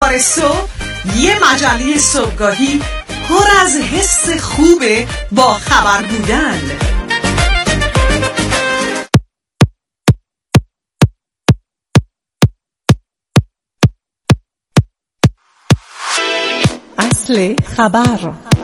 اسپرسو، یه مجله صبحگاهی پر از حس خوبه با خبر بودن. اصل خبر.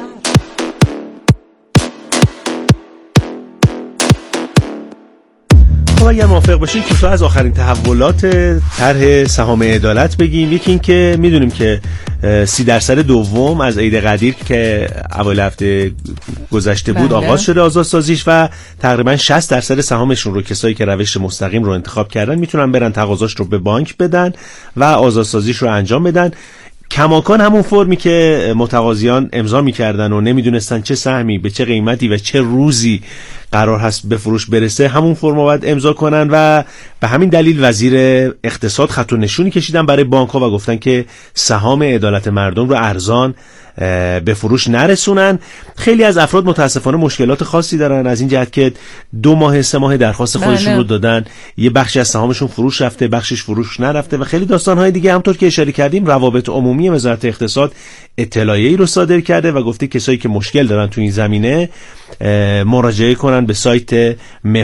خب اگر موافق باشین کوتاه از آخرین تحولات طرح سهام عدالت بگیم. یکی این که میدونیم که 30% دوم از عید قدیر که اول هفته گذشته بود آغاز شده آزادسازیش و تقریبا 60% سهامشون رو کسایی که روش مستقیم رو انتخاب کردن میتونن برن تقاضاش رو به بانک بدن و آزادسازیش رو انجام بدن. کماکان همون فرمی که متقاضیان امضا می‌کردن و نمیدونستن چه سهمی به چه قیمتی و چه روزی قرار هست به فروش برسه، همون فرم رو باید امضا کنن و به همین دلیل وزیر اقتصاد خط و نشونی کشیدن برای بانک‌ها و گفتن که سهام عدالت مردم رو ارزان به فروش نرسونن. خیلی از افراد متاسفانه مشکلات خاصی دارن، از این جهت که 2 ماه 3 ماه درخواست خودشون رو دادن، یه بخشی از سهامشون فروش رفته، بخشش فروش نرفته و خیلی داستان‌های دیگه. همونطور که اشاره کردیم روابط عمومی وزارت اقتصاد اطلاعیه‌ای رو صادر کرده و گفته کسایی که مشکل دارن تو این زمینه مراجعه کنن به سایت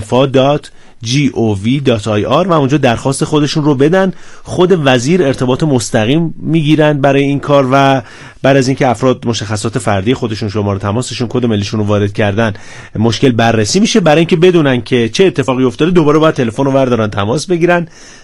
mefa.gov.ir و اونجا درخواست خودشون رو بدن. خود وزیر ارتباط مستقیم میگیرن برای این کار و بعد از اینکه افراد مشخصات فردی خودشون، شماره تماسشون، کد ملیشون رو وارد کردن، مشکل بررسی میشه. برای اینکه بدونن که چه اتفاقی افتاده دوباره باید تلفن رو بردارن تماس بگیرن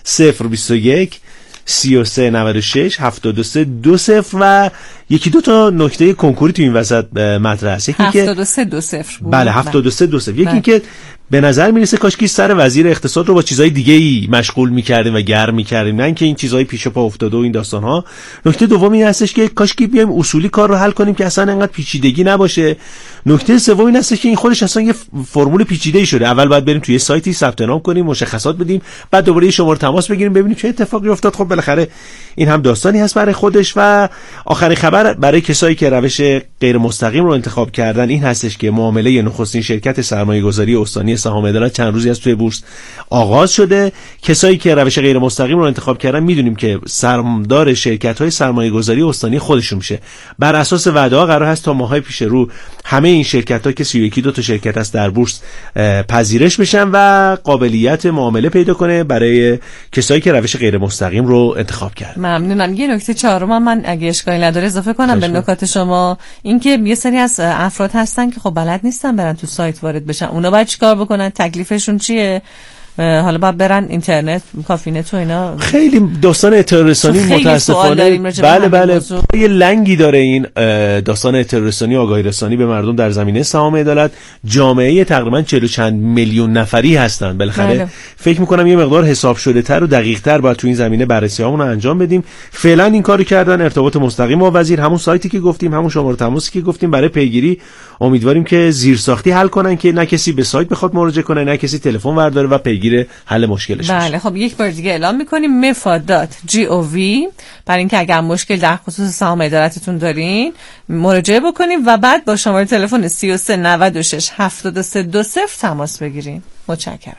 021 33 96 73 20 و یکی دو تا نکته کنکوری تو این وسط مطرح است. یکی که 73 20 بله 73 20. یکی این که به نظر میرسه کاشکی سر وزیر اقتصاد رو با چیزای دیگه‌ای مشغول می‌کردیم و گرم می‌کردیم، نه اینکه این چیزای پیش پا افتاده و این داستان‌ها. نکته دوم این هستش که کاشکی بیایم اصولی کار رو حل کنیم که اصلا انقدر پیچیدگی نباشه. نکته سوم این هستش که این خودش اصلا یه فرمول پیچیده‌ای شده. اول باید بریم توی سایتی ثبت نام کنیم، مشخصات بدیم، بعد دوباره شماره تماس بگیریم ببینیم چه اتفاقی افتاد. خب بالاخره این هم داستانی هست برای خودش. و آخرین خبر برای کسایی که روش غیر مستقیم رو انتخاب کردن این هستش که معامله نخستین شرکت سرمایه‌گذاری استانی سهام عدالت چند روزی از توی بورس آغاز شده. کسایی که روش غیر مستقیم رو انتخاب کردن میدونیم که سهامدار شرکت‌های سرمایه‌گذاری استانی خودشون میشه. بر اساس وعده‌ها قرار هست تا ماهای پیش رو همه این شرکت‌ها که 31 تا شرکت است در بورس پذیرش بشن و قابلیت معامله پیدا کنه برای کسایی که روش غیر مستقیم رو انتخاب کردن. ممنونم. یه نکته چهارم من اگه اشکالی نداره اضافه کنم به نکات شما، این که یه سری از افراد هستن که خب بلد نیستن برن تو سایت وارد بشن. اونا باید چیکار بکنن؟ تکلیفشون چیه؟ حالا باید برن اینترنت، کافینت و اینا. خیلی داستان اطلاع رسانی متاسفانه بله یه لنگی داره این داستان اطلاع رسانی، آگاهی رسانی به مردم در زمینه سهام عدالت. جامعه تقریبا 40 چند میلیون نفری هستن. بالاخره فکر میکنم یه مقدار حساب شده تر و دقیق تر باید تو این زمینه بررسیامون رو انجام بدیم. فعلا این کارو کردن، ارتباط مستقیم با وزیر، همون سایتی که گفتیم، همون شماره تماسی که گفتیم برای پیگیری. امیدواریم که زیرساختی حل کنن که نه کسی به سایت بخواد مراجعه کنه، نه کسی تلفن برداره و پیگیر حل مشکلش بشه. بله خب یک بار دیگه اعلام میکنیم mefa.gov برای اینکه اگر مشکل در خصوص سهام عدالتتون دارین مراجعه بکنیم و بعد با شماره تلفن 33 96 73 20 تماس بگیرین. متشکرم.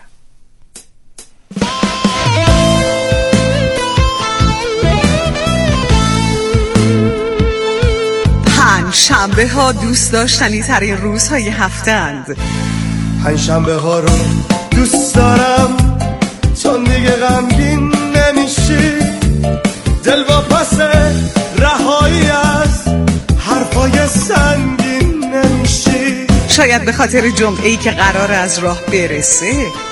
پنجشنبه ها دوست داشتنی ترین روزهای هفته اند. پنجشنبه ها رو دوست دارم چون دیگه غمگین نمیشی، دل با پس رهایی از حرفای سنگین نمیشی. شاید به خاطر جمعه‌ای که قرار از راه برسه،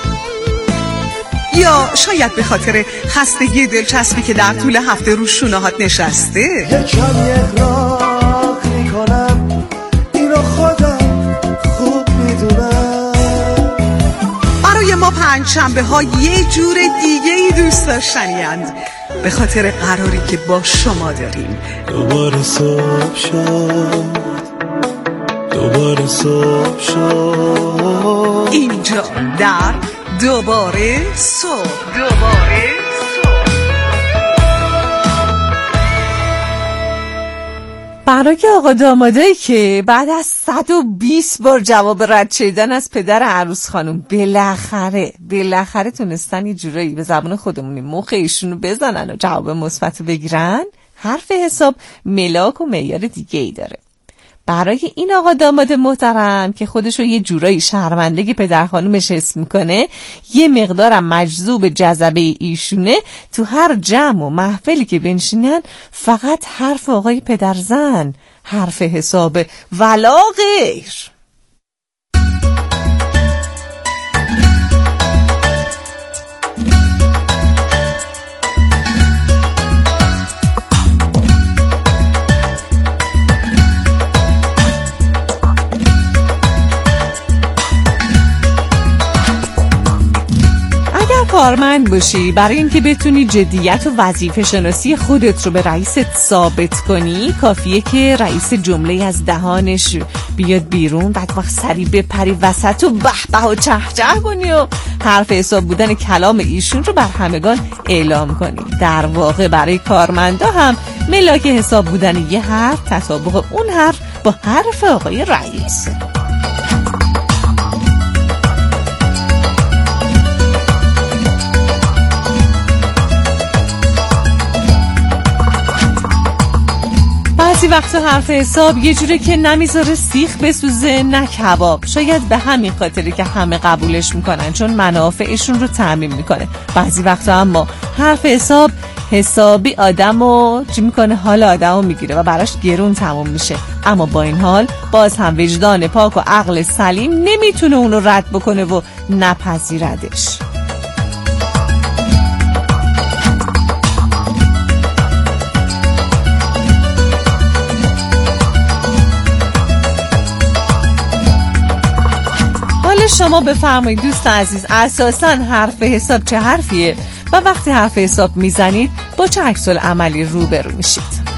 یا شاید به خاطر خستگی دلچسبی که در طول هفته رو شونه‌هات نشسته. یکم اغراق میکنم اینو خودم خوب میدونم. برای ما پنجشنبه ها یه جور دیگه ای دوست داشتنی اند، به خاطر قراری که با شما داریم. دوباره صبح شد اینجا در دوباره صبح. برای آقا دامادایی که بعد از 120 بار جواب رد شدن از پدر عروس خانم بالاخره تونستن یه جورایی به زبان خودمونی مخ ایشونو بزنن و جواب مثبت بگیرن، حرف حساب ملاک و معیار دیگه ای داره. برای این آقا داماد محترم که خودشو یه جورایی شرمندگی پدر خانومش حس میکنه، یه مقدارم مجذوب جذبه ایشونه، تو هر جمع و محفلی که بنشینن فقط حرف آقای پدرزن حرف حسابه ولا غیر. کارمند باشی، برای اینکه بتونی جدیت و وظیفه شناسی خودت رو به رئیست ثابت کنی، کافیه که رئیس جمله از دهانش بیاد بیرون، بعد وقت سری بپری وسط و به به و چه چه کنی و حرف حساب بودن کلام ایشون رو بر همگان اعلام کنی. در واقع برای کارمندا هم ملاک حساب بودن یه حرف تطابق اون حرف با حرف آقای رئیس. بعضی وقتا حرف حساب یه جوره که نمیذاره سیخ بسوزه نه کباب. شاید به همین خاطره که همه قبولش میکنن، چون منافعشون رو تامین میکنه. بعضی وقتا اما حرف حساب حسابی آدمو چی میکنه، حال آدمو میگیره و براش گرون تموم میشه. اما با این حال باز هم وجدان پاک و عقل سلیم نمیتونه اونو رد بکنه و نپذیردش. شما بفرمایید دوست عزیز، اساساً حرف حساب چه حرفیه و وقتی حرف حساب میزنید با چه عکس العملی روبرو میشید؟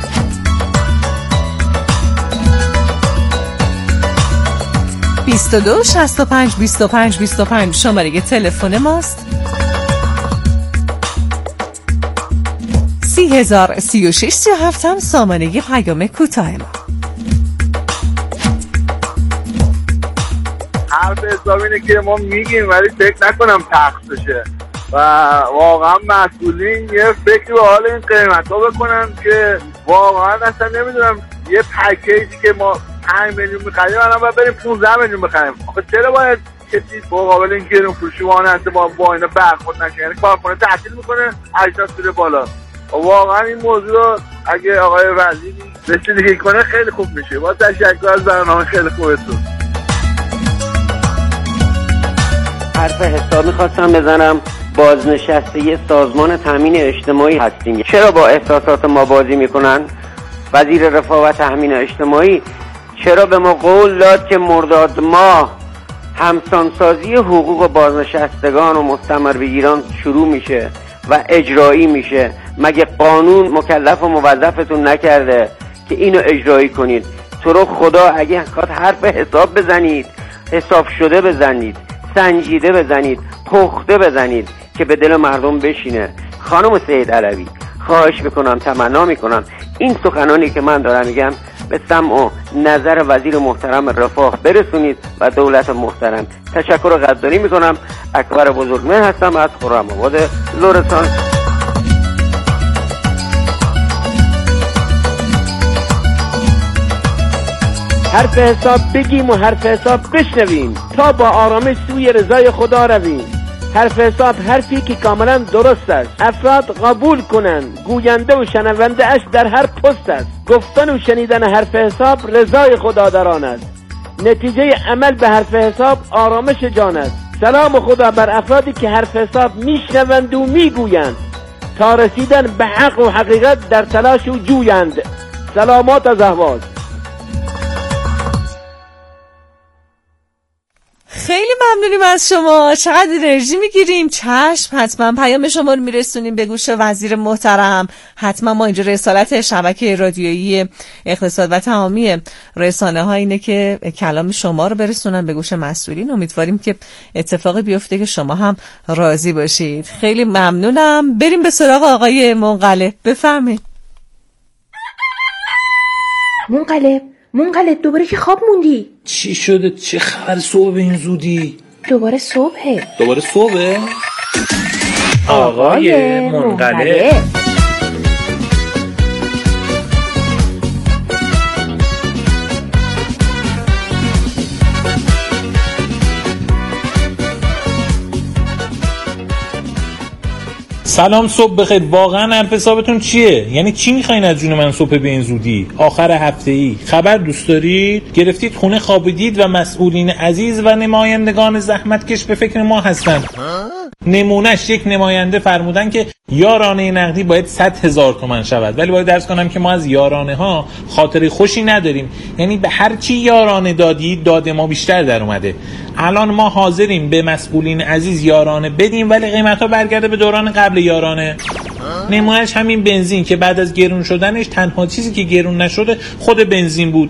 22 65 25 25 شماره تلفن ماست. 3036 37 هم سامانه پیام کوتاه ما. حرف حساب اینه که ما میگیم ولی فکر نکنم تخص بشه و واقعا مسئولین یه فکری به حال این قیمت ها بکنن که واقعا اصلا نمیدونم یه پکیجی که ما 5 میلیون میخریم الان باید بریم 15 میلیون بخریم. آخه چرا باید کسی مقابل این گرون فروشی واننده با اینا برخورد نشه؟ یعنی کارخونه تعطیل میکنه اجناس میره بالا. واقعا این موضوع رو اگه آقای وزیری رسیدگی کنه خیلی خوب میشه. با تشکر از برنامه خیلی خوبتون. حرف حساب میخواستم بزنم. بازنشسته سازمان تامین اجتماعی هستیم. چرا با احساسات ما بازی میکنن؟ وزیر رفاه و تامین اجتماعی چرا به ما قول داد که مرداد ماه همسانسازی حقوق بازنشستگان و مستمربگیران شروع میشه و اجرایی میشه؟ مگه قانون مکلف و موظفتون نکرده که اینو اجرایی کنید؟ تو رو خدا اگه حرف حساب بزنید، حساب شده بزنید، سنجیده بزنید، پخته بزنید که به دل مردم بشینه. خانم سید علوی خواهش میکنم، تمنا میکنم این سخنانی که من دارم میگم به سمع و نظر وزیر محترم رفاه برسونید و دولت محترم. تشکر قدردانی میکنم. اکبر بزرگمهر هستم از خرم‌آباد لرستان. حرف حساب بگیم و حرف حساب بشنویم تا با آرامش سوی رضای خدا رویم. حرف حساب حرفی که کاملا درست است. افراد قبول کنند گوینده و شنونده اش در هر پست است. گفتن و شنیدن حرف حساب رضای خدا در آن است. نتیجه عمل به حرف حساب آرامش جان است. سلام خدا بر افرادی که حرف حساب میشنوند و میگویند تا رسیدن به حق و حقیقت در تلاش و جویند. سلامات از اهواز. خیلی ممنونیم از شما. چقدر انرژی میگیریم. چشم، حتما پیام شما رو میرسونیم به گوش وزیر محترم. حتما ما اینجا رسالت شبکه رادیویی اقتصاد و تمامی رسانه ها اینه که کلام شما رو برسونن به گوش مسئولین. امیدواریم که اتفاقی بیفته که شما هم راضی باشید. خیلی ممنونم. بریم به سراغ آقای منقلب. بفرمایید. منقلب دوباره که خواب موندی؟ چی شده؟ چه خبر صبح به این زودی؟ دوباره صبحه. آقای منقلب. سلام، صبح بخیر. واقعا حرف حسابتون چیه؟ یعنی چی میخواین از جون من صبح به این زودی؟ آخر هفته‌ای خبر دوست دارید؟ گرفتید خونه خوابیدید و مسئولین عزیز و نمایندگان زحمتکش به فکر ما هستن. نمونهش یک نماینده فرمودن که یارانه نقدی باید 100,000 تومان شود، ولی باید درس کنم که ما از یارانه ها خاطر خوشی نداریم. یعنی به هر چی یارانه دادی داد ما بیشتر در اومده. الان ما حاضریم به مسئولین عزیز یارانه بدیم ولی قیمت ها برگرده به دوران قبل یارانه. نمونهش همین بنزین که بعد از گرون شدنش تنها چیزی که گرون نشده خود بنزین بود.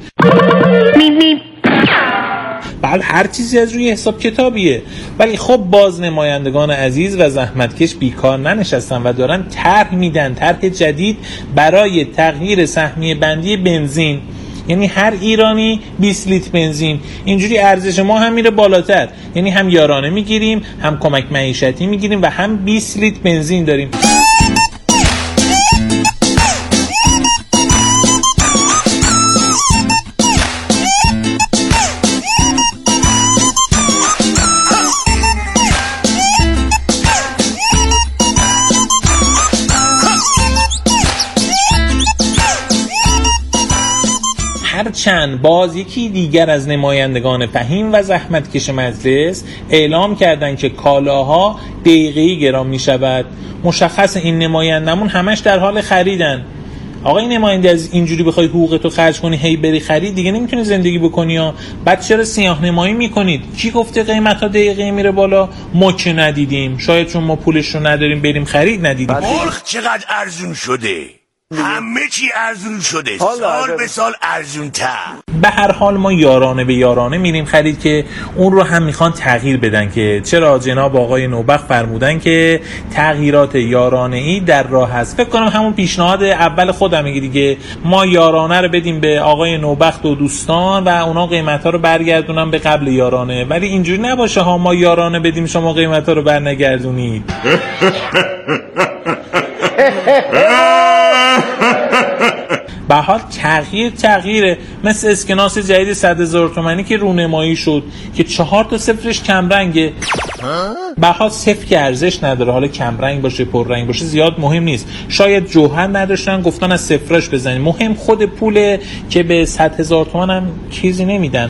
بعد هر چیزی از روی حساب کتابیه. ولی خب باز نمایندگان عزیز و زحمتکش بیکار ننشستن و دارن طرح میدن، طرح جدید برای تغییر سهمیه بندی بنزین. یعنی هر ایرانی 20 لیتر بنزین. اینجوری ارزش ما هم میره بالاتر، یعنی هم یارانه میگیریم، هم کمک معیشتی میگیریم و هم 20 لیتر بنزین داریم. هرچند باز یکی دیگر از نمایندگان فهیم و زحمتکش مجلس اعلام کردند که کالاها دقیقه‌ای گران می شود. مشخص این نمایندمون همش در حال خریدن. آقای نماینده از اینجوری بخوای حقوقتو خرج کنی هی بری خرید دیگه نمیتونی زندگی بکنی ها. بعد چرا سیاه نمایی میکنید؟ کی گفته قیمت ها دقیقه میره بالا؟ ما که ندیدیم، شاید چون ما پولش رو نداریم بریم خرید ندیدیم. مرغ چقدر ارزون شده، همه چی ارزون شده، سال به سال ارزون تر. به هر حال ما یارانه به یارانه میریم خرید که اون رو هم میخوان تغییر بدن که چرا جناب آقای نوبخت فرمودن که تغییرات یارانه ای در راه هست. فکر کنم همون پیشنهاد اول خودمه دیگه، ما یارانه رو بدیم به آقای نوبخت و دوستان و اونا قیمتا رو برگردونن به قبل یارانه. ولی اینجوری نباشه ها ما یارانه بدیم شما قیمتا رو برنگردونید. به حال تغییره، مثل اسکناس جدید 100,000 تومانی که رونمایی شد که 4 تا صفرش کمرنگه. به حال صفر که ارزش نداره، حالا کمرنگ باشه پررنگ باشه زیاد مهم نیست. شاید جوهر نداشتن گفتن از صفرش بزنید، مهم خود پوله که به 100,000 تومان هم چیزی نمیدن.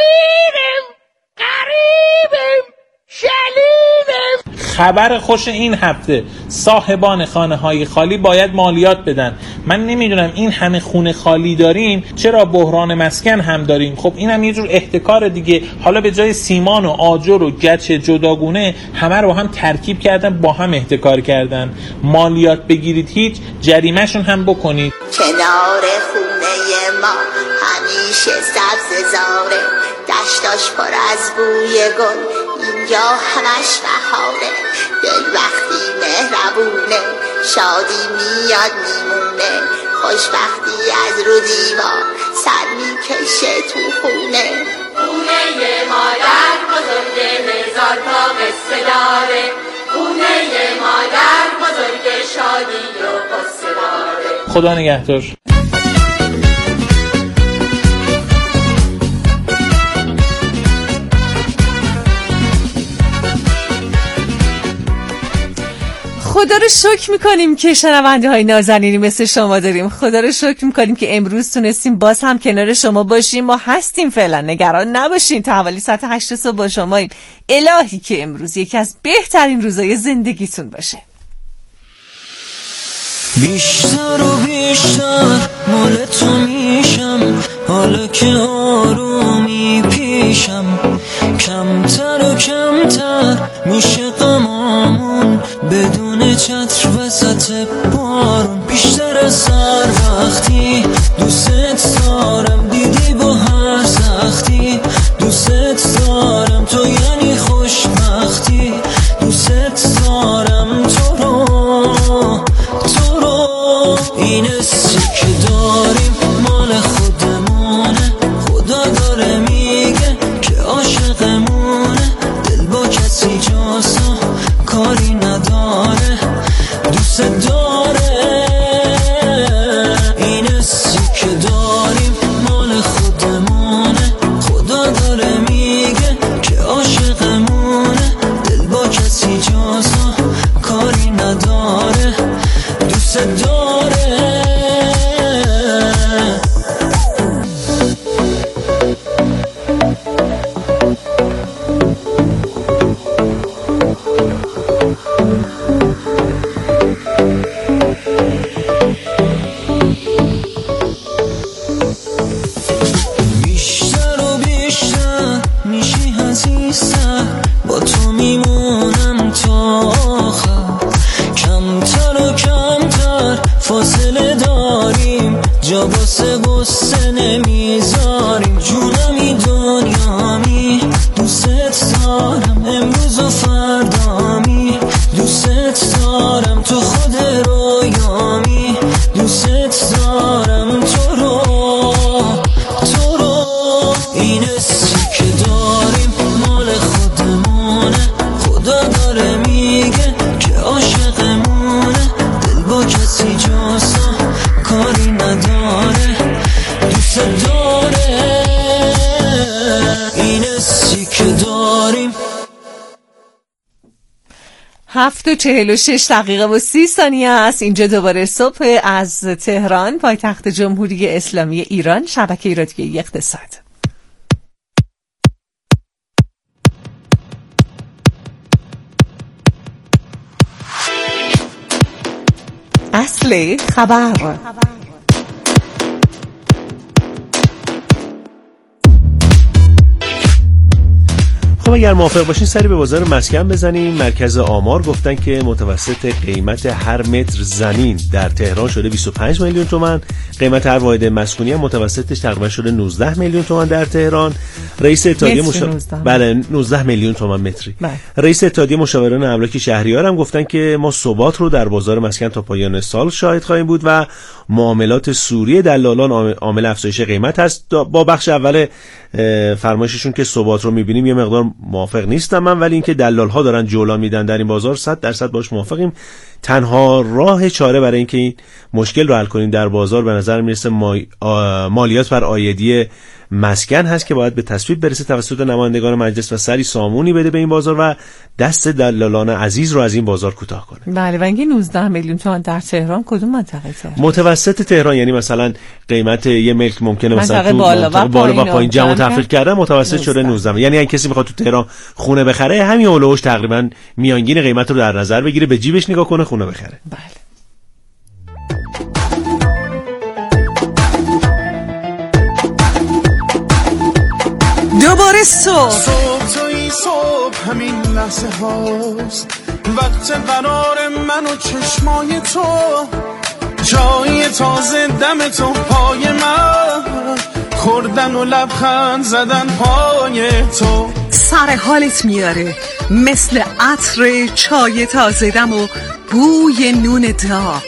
خبر خوش این هفته، صاحبان خانه‌های خالی باید مالیات بدن. من نمیدونم این همه خونه خالی داریم چرا بحران مسکن هم داریم. خب این هم یه جور احتکار دیگه. حالا به جای سیمان و آجر و گچ جداگونه همه رو هم ترکیب کردن، با هم احتکار کردن. مالیات بگیرید هیچ، جریمه‌شون هم بکنید. کنار خونه ما همیشه سبززاره، دشتاش پر از بوی گل، اینجا همش بهاره. دل وقتی مهربونه، شادی میاد میمونه، خوشبختی از رو دیوار سر میکشه تو خونه. خونه مادر بزرگ 1000 تا قصه داره، خونه مادر بزرگ شادی و قصه داره. خدا نگهدار. خدا رو شکر میکنیم که شنونده های نازنینی مثل شما داریم. خدا رو شکر میکنیم که امروز تونستیم باز هم کنار شما باشیم. ما هستیم، فعلا نگران نباشین. تا حوالی ساعت 8 صبح با شماییم. الهی که امروز یکی از بهترین روزای زندگیتون باشه. بیشتر و بیشتر مال تو میشم، حالا که آرومی پیشم، کمتر و کمتر میشه غمامون، بدون چتر وسط بارون. بیشتر از هر وقتی دوست دارم، دیدی با هر سختی دوست دارم، تو یعنی خوشبختی، دوست دارم تو رو. این حسی که داریم مال خودمونه، خدا داره میگه که عاشقمونه، دل با کسی جاسو کاری نداره، دوست داره. این جا واسه غصه نمیذاریم جونمی دنیامی دوست دارم امروز و فردامی دوست دارم تو خود رویامی دوست دارم تو رو این حسی که داریم مال خودمونه خدا داره میگه که عاشقمونه دل با کسی جاسا کاری نداره دوست داره این حسی که داریم 7:46 است. اینجا دوباره صبح از تهران، پایتخت جمهوری اسلامی ایران، شبکه رادیویی اقتصاد. اصل خبر. خب اگر موافق باشین سری به بازار مسکن بزنیم. مرکز آمار گفتن که متوسط قیمت هر متر زمین در تهران شده 25 میلیون تومان. قیمت هر واحد مسکونی هم متوسطش تقریبا شده 19 میلیون تومان در تهران. رئیس اتحادیه بله 19 میلیون تومان متری. رئیس اتحادیه مشاوران املاک شهریار هم گفتن که ما ثبات رو در بازار مسکن تا پایان سال شاهد خواهیم بود و معاملات سوری دلالان عامل افزایش قیمت هست. با بخش اول فرمایششون که ثبات رو می‌بینیم یه مقدار موافق نیستم من، ولی اینکه دلال‌ها دارن جولان میدن در این بازار 100% باش موافقیم. تنها راه چاره برای اینکه این مشکل رو حل کنیم در بازار به نظر میرسه مالیات بر عایدی مسکن هست که باید به تصویب برسه توسط نمایندگان مجلس و سری سامونی بده به این بازار و دست دلالان عزیز رو از این بازار کوتاه کنه. بله و اینکه 19 میلیون تومان در تهران کدوم منطقه تهران؟ متوسط تهران، یعنی مثلا قیمت یه ملک ممکنه مثلا بالا و پایین جمع و تفریق کردن متوسط شده 19. یعنی اگه کسی میخواد تو تهران خونه بخره همین اولوش تقریبا میانگین قیمت رو در نظر بگیره، به جیبش نگاه کنه خونه بخره. بله. دوباره صبح توی صبح همین لحظه هاست وقت قرار من و چشمای تو جای تازه دم تو پای من خوردن و لبخند زدن پای تو سر حالت میاره مثل عطر چای تازه دم و بوی نون داغ.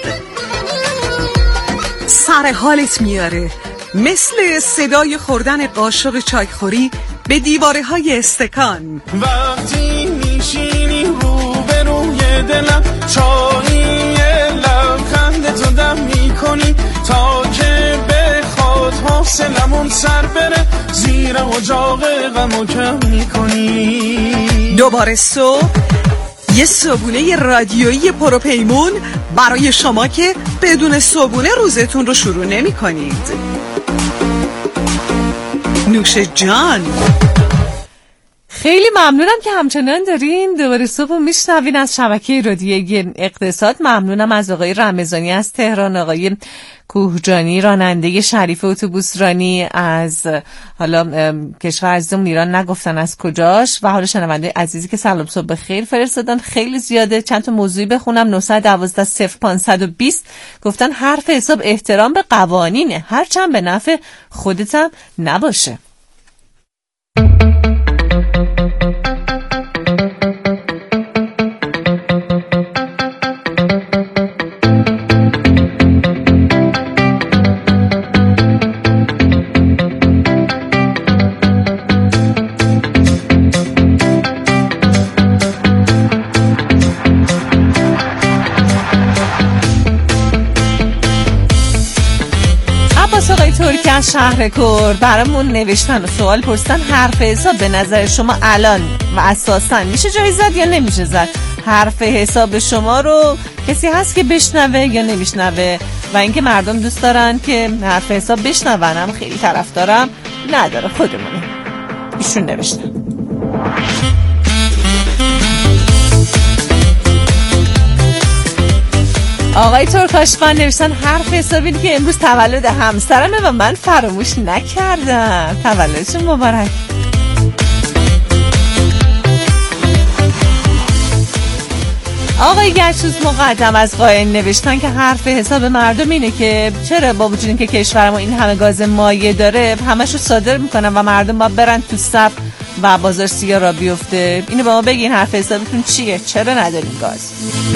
سر حالت میاره مثل صدای خوردن قاشق چایخوری به دیواره های استکان. وقتی میشینی روبروی دلم چایی لبخند تو دم میکنی تا که بخواد حوصلمون سر بره زیر اجاق غمو کم میکنی. دوباره صبح یه صبونه رادیویی پروپیمون برای شما که بدون صبونه روزتون رو شروع نمی کنید. نوش جان. خیلی ممنونم که همچنان دارین دوباره صبح میشنوین از شبکه رادیویی اقتصاد. ممنونم از آقای رمضانی از تهران، آقای کوهجانی راننده شریف اتوبوس رانی از حالا کشور عزیزمون ایران نگفتن از کجاش، و حالا شنونده عزیزی که سلام صبح بخیر فرستادن. خیلی زیاده، چند تا موضوعی بخونم. 912-0520 گفتن حرف حساب احترام به قوانینه هرچند به نفع خودتم نباشه. ترکی از شهر کرد برامون نوشتن و سوال پرسیدن حرف حساب به نظر شما الان و اساساً میشه جایی زد یا نمیشه زد؟ حرف حساب شما رو کسی هست که بشنوه یا نمیشنوه؟ و اینکه مردم دوست دارن که حرف حساب بشنون، هم خیلی طرفدارم نداره خودمونه. ایشون نوشتن. آقای ترکاشفن نوشتن حرف حسابی که امروز تولد همسرمه و من فراموش نکردم. تولدشون مبارک. آقای گشوس مقدم از قائن نوشتن که حرف حساب مردم اینه که چرا با وجود اینکه کشورمون این همه گاز مایع داره همشو صادر میکنن و مردم باید برن تو صف و بازار سیاه را بیفته. اینو به ما بگین، حرف حسابتون چیه؟ چرا نداریم گاز؟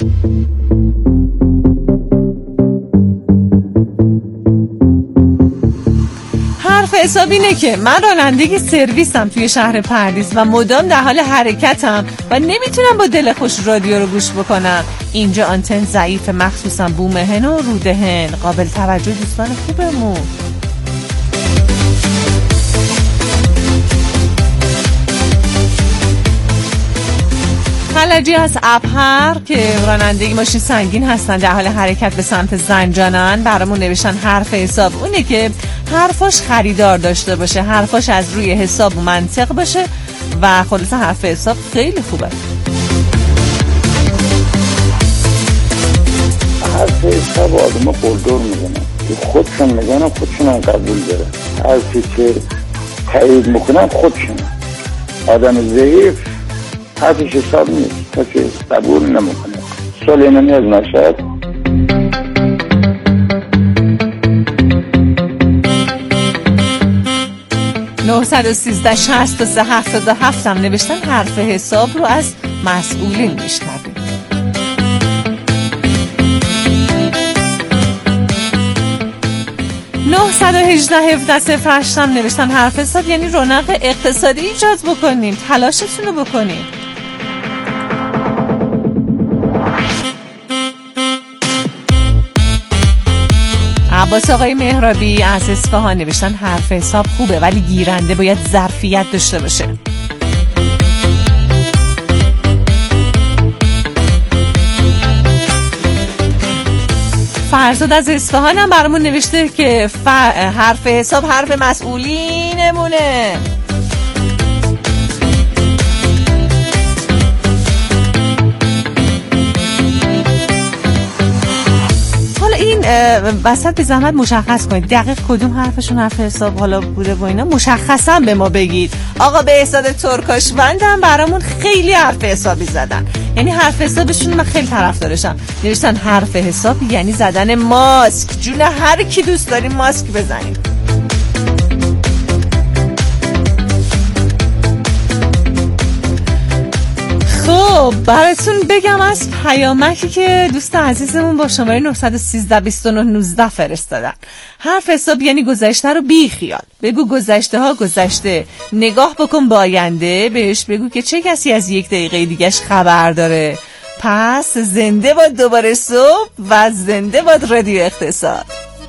حرف حساب اینه که من رانندگی سرویسم توی شهر پردیس و مدام در حال حرکتم و نمیتونم با دل خوش رادیو رو گوش بکنم. اینجا آنتن ضعیف، مخصوصا بومهن و رودهن. قابل توجه دوستان خوبمون. خلجی از ابهر که رانندگی ماشین سنگین هستن، در حال حرکت به سمت زنجانن، برامون نوشتن حرف حساب اونه که حرفاش خریدار داشته باشه، حرفاش از روی حساب و منطق باشه و خلاصه حرف حساب خیلی خوبه. حرف حساب آدم قلدر میزنه که خودشون میگن خودشون هم قبول داره، حرفی که تایید میکنن خودشون. آدم ضعیف حرفش حساب نیست، کسی قبول نمیکنه. سلیمانی از مشهد. (913 63 77) هم نوشتن حرف حساب رو از مسئولین میشنویم. 918 17 08 هم نوشتن حرف حساب یعنی رونق اقتصادی ایجاد بکنیم، تلاشتون رو بکنیم. عباس آقای مهرابی از اصفهان نوشتن حرف حساب خوبه ولی گیرنده باید ظرفیت داشته باشه. فرزاد از اصفهان هم برامون نوشته که حرف حساب حرف مسئولینمونه. حالا این وسط به زحمت مشخص کنید دقیق کدوم حرفشون حرف حساب حالا بوده و اینا مشخصا به ما بگید. آقا به حساب ترکاشوند هم برامون خیلی حرف حسابی زدن، یعنی حرف حسابشون من خیلی طرفدارشم. نوشتن حرف حساب یعنی زدن ماسک، جون هر کی دوست داریم ماسک بزنیم. خب براتون بگم از پیامکی که دوست عزیزمون با شماره 913 29 19 فرستادن. حرف حساب یعنی گذشته رو بی خیال بگو، گذشته ها گذشته، نگاه بکن با آینده، بهش بگو که چه کسی از یک دقیقه دیگهش خبر داره. پس زنده باد دوباره صبح و زنده باد رادیو اقتصاد.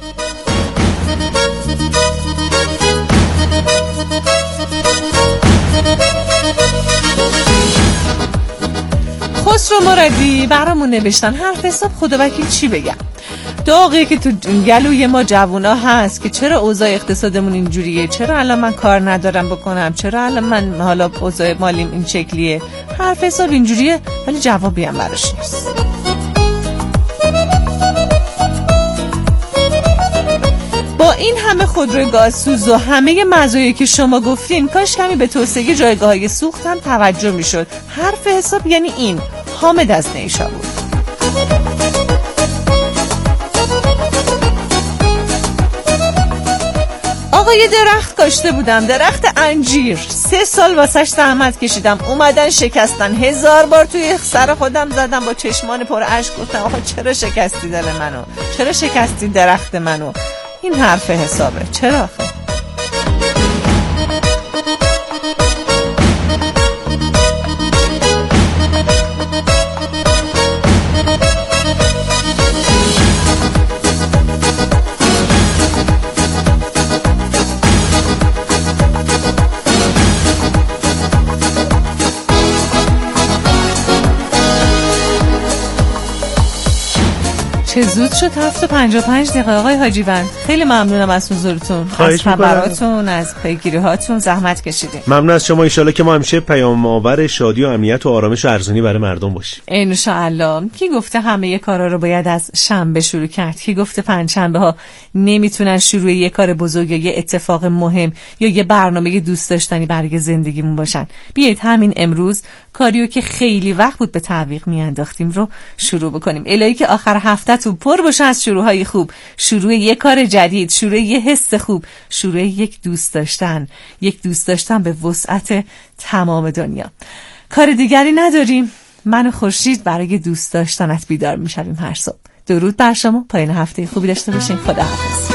خسرو مرادی برامون نوشتن حرف حساب خدا وکیل چی بگم، داغی که تو گلوی ما جوونا هست که چرا اوضاع اقتصادمون اینجوریه، چرا الان من کار ندارم بکنم، چرا الان من حالا اوضاع مالیم این شکلیه. حرف حساب اینجوریه ولی جوابی هم براش نیست. با این همه خودروی گازسوز و همه مزایایی که شما گفتین کاش کمی به توسعه جایگاه‌های سوخت هم توجه میشد. حرف حساب یعنی این. حامد از نیشابور. آقا یه درخت کاشته بودم، درخت انجیر، 3 سال واسش زحمت کشیدم، اومدن شکستن، 1000 بار توی سر خودم زدم، با چشمان پر اشک گفتم آقا چرا شکستی دل منو، چرا شکستی درخت منو. این حرف حسابه. چرا آخه؟ چه زود شد 7:55 آقای حاجیوند. خیلی ممنونم از حضورتون، از خبراتون، از پیگیری هاتون، زحمت کشیدین. ممنون از شما. ان شاءالله که ما همیشه پیام آور شادی و امنیت و آرامش و ارزانی برای مردم باشیم. ان شاءالله. کی گفته همه کارا رو باید از شنبه شروع کرد؟ کی گفته پنجشنبه ها نمیتونن شروع یه کار بزرگ یا یه اتفاق مهم یا یه برنامه دوست داشتنی برای زندگیمون باشن؟ بیایید همین امروز کاریو که خیلی وقت بود به تعویق میانداختیم رو شروع بکنیم. الهی که آخر هفته تو پر باشه از شروعهای خوب، شروع یک کار جدید، شروع یک حس خوب، شروع یک دوست داشتن به وسعت تمام دنیا. کار دیگری نداریم. من و خورشید برای دوست داشتنت بیدار میشویم هر صبح. درود بر شما، پایان هفته خوبی داشته باشین. خداحافظ.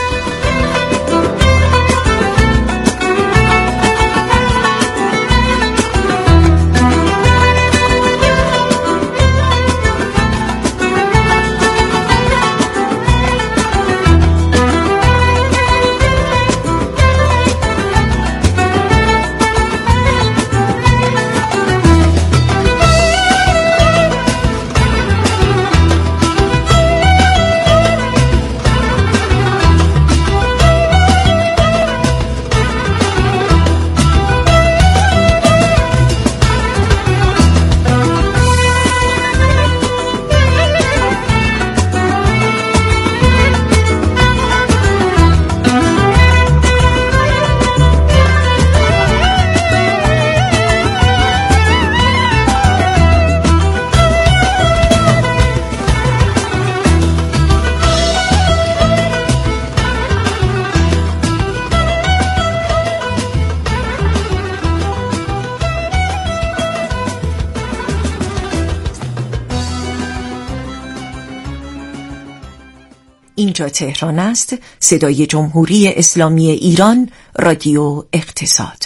اینجا تهران است، صدای جمهوری اسلامی ایران، رادیو اقتصاد.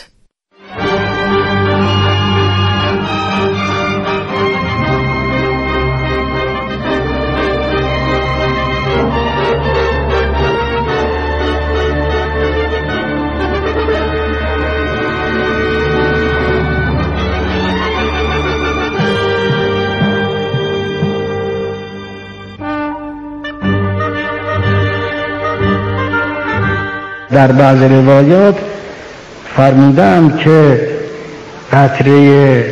در بعض روایات فرمودند که قطره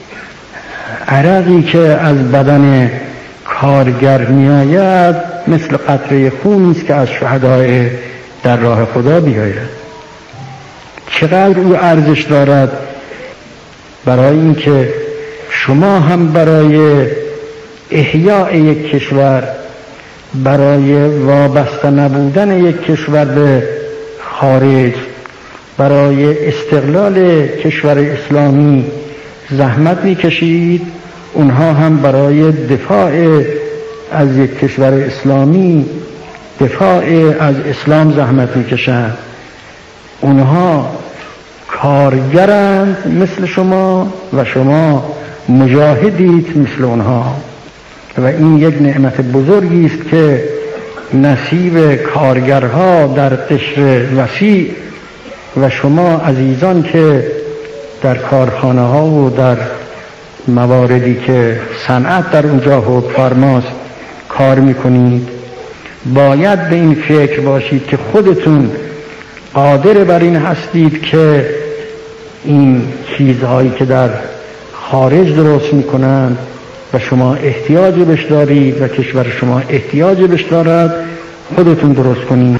عرقی که از بدن کارگر می آید مثل قطره خونی است که از شهدای در راه خدا بیاید. چقدر او ارزش دارد برای اینکه شما هم برای احیاء یک کشور، برای وابسته نبودن یک کشور به خارج، برای استقلال کشور اسلامی زحمت می‌کشید، اونها هم برای دفاع از یک کشور اسلامی، دفاع از اسلام زحمت می‌کشند. اونها کارگرند مثل شما و شما مجاهدید مثل اونها و این یک نعمت بزرگی است که نصیب کارگرها در قشر وسیع و شما عزیزان که در کارخانه ها و در مواردی که صنعت در اونجا حکم فرماست کار میکنید، باید به این فکر باشید که خودتون قادر بر این هستید که این چیزهایی که در خارج درست میکنند و شما احتیاج بهش دارید و کشور شما احتیاج بهش دارد، خودتون درست کنید.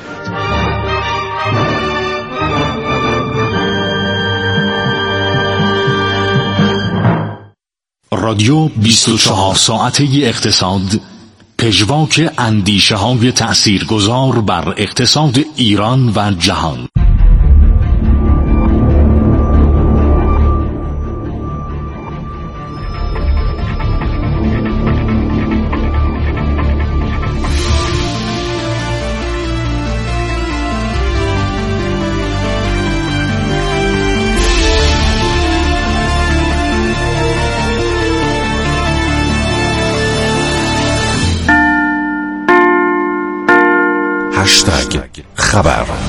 رادیو 24 ساعته اقتصاد، پژواک اندیشه های تأثیرگذار بر اقتصاد ایران و جهان. خبر